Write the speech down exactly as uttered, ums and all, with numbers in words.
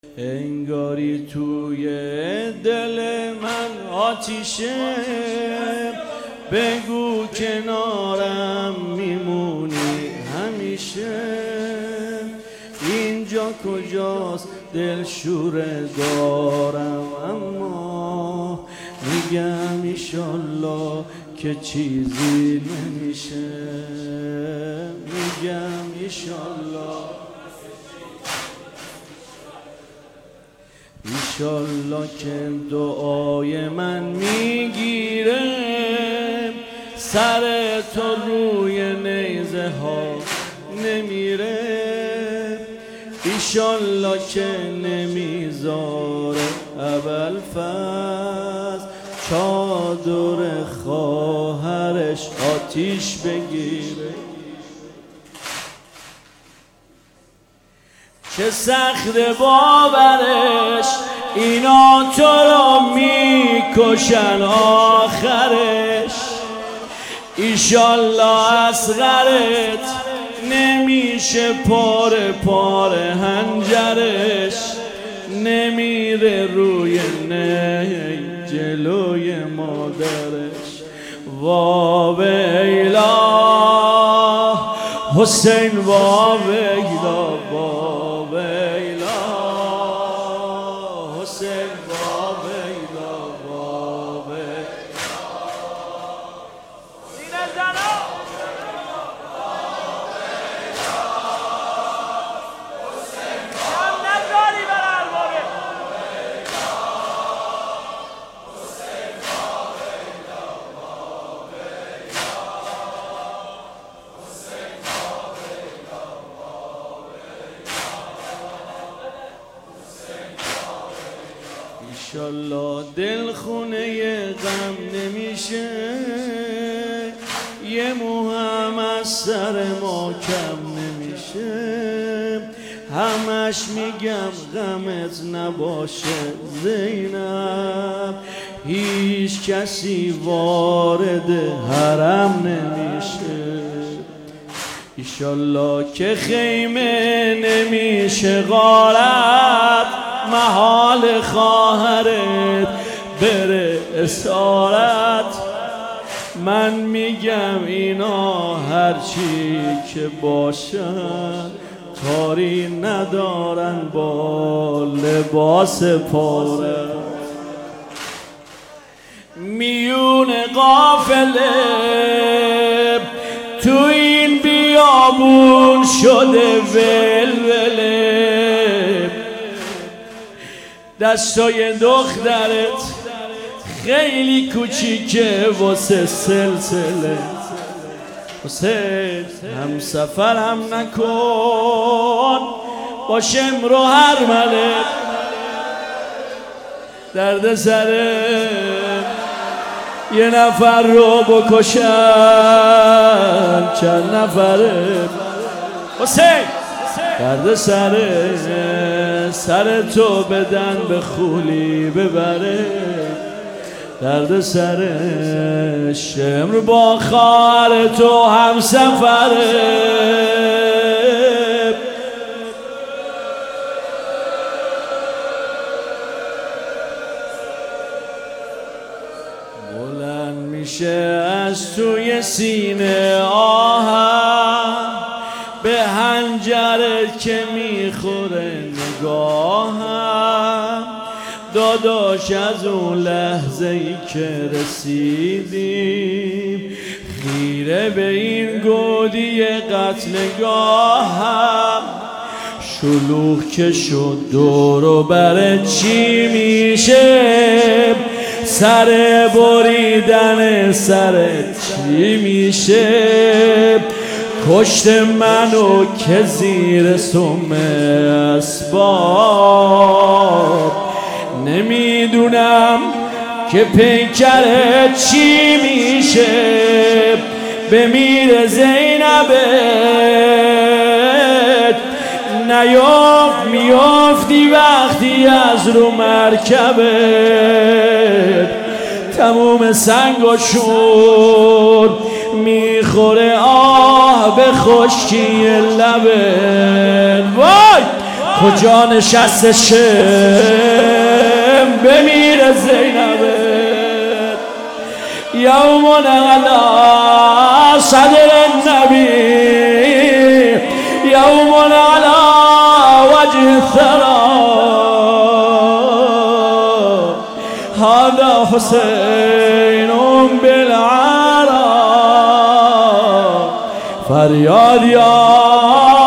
انگاری توی دل من آتیشه، بگو کنارم میمونی همیشه. اینجا کجاست دلشوره دارم، اما میگم ایشالله که چیزی نمیشه. میگم ایشالله ایشالله که دعای من میگیره، سر تو روی نیزه ها نمیره. ایشالله که نمیذاره ابوالفضل چادر خواهرش آتیش بگیره. چه سخت باورش اینا تو رو میکشن آخرش. ایشالله اصغرت نمیشه پاره پاره هنجرش، نمیره روی نی جلوی مادرش. واویلا حسین، واویلا واویلا حسین، واویلا واویلا. سینه زنا ایشالله دل خونه غم نمیشه، یه مو هم از سر ما کم نمیشه. همش میگم غمت نباشه زینب، هیچ کسی وارد حرم نمیشه. ایشالله که خیمه نمیشه غارت، محال خواهرت بره اسارت. من میگم اینا هرچی که باشن، کاری ندارن با لباس پاره. میون قافله تو این بیابون شده ولوله، دستای دخترت خیلی کوچیکه واسه سلسله. حسین هم سفرم نکن باشم رو هر مله، درد سره یه نفر رو بکشن چند نفره. حسین درد سره سر تو بدن به خولی ببره، درد سر شمر با خواهر تو هم سفره. بلند میشه از توی سینه آهم، به هنجره که میخوره نگاهم. داداش از اون لحظه ای که رسیدیم، خیره به این گودی قتلگاهم. شلوغ که شد دور و بر چی میشه، سر بریدن سرت چی میشه. کشت منو که زیر سم اسباب، نمیدونم که پیکرت چی میشه. بمیر زینبت نیافت میافتی وقتی از رو مرکبت تموم سنگاشون میخوره آه به خشکی لبت. وای کجا نشسته شم بمیره زینبه یوم علی صدر النبی یوم علی وجه الثرى هذا حسین بالعرى فریاد یا